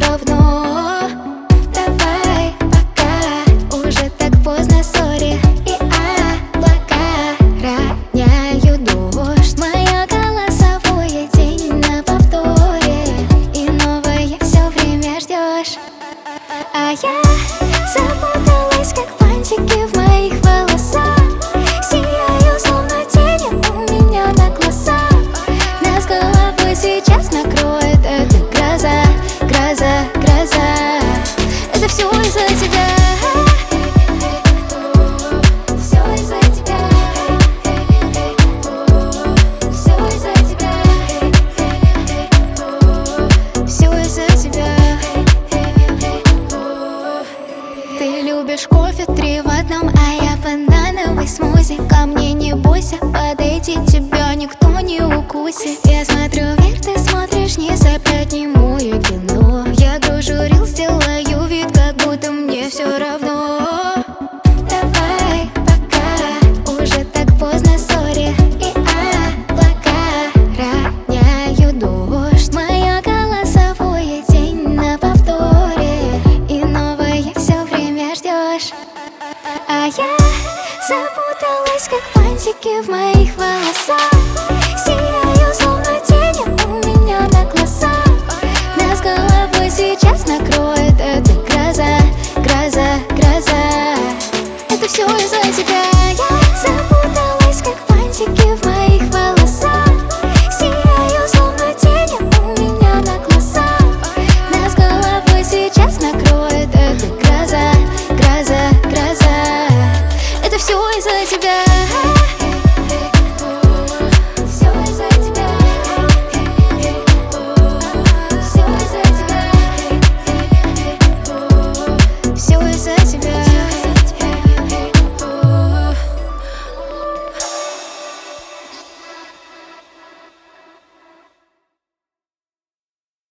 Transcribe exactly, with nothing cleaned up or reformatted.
равно. Давай пока, уже так поздно, сори. И облака роняют дождь. Мое голосовое день на повторе, и новое все время ждешь. А я запуталась, как бантики в моих волосах. Сияю, словно тени у меня на глазах. Нас головой сейчас накроет эта гроза, гроза, гроза. Это все из-за тебя. Все из-за тебя. Все из-за тебя. Все из-за тебя. Ты любишь кофе три в одном, а я банановый смузи. Ко мне не бойся подойти, тебя никто не укусит. Я смотрю вверх, ты смотришь вниз, опять немое кино. Я гружу рилс, делаю вид, как будто мне все равно. Давай пока, уже так поздно, сори. И облака роняют дождь. Мое голосовое день на повторе, и новое все время ждешь. А я запуталась, как бантики в моих волосах. Сияю, словно тени у меня на глазах. Нас головой сейчас накроет эта гроза, гроза, гроза. Это все из-за тебя. Я запуталась, как бантики в моих волосах. Сияю, словно тени у меня на глазах. Нас головой сейчас накроет эта гроза, гроза, гроза. Это все из-за тебя.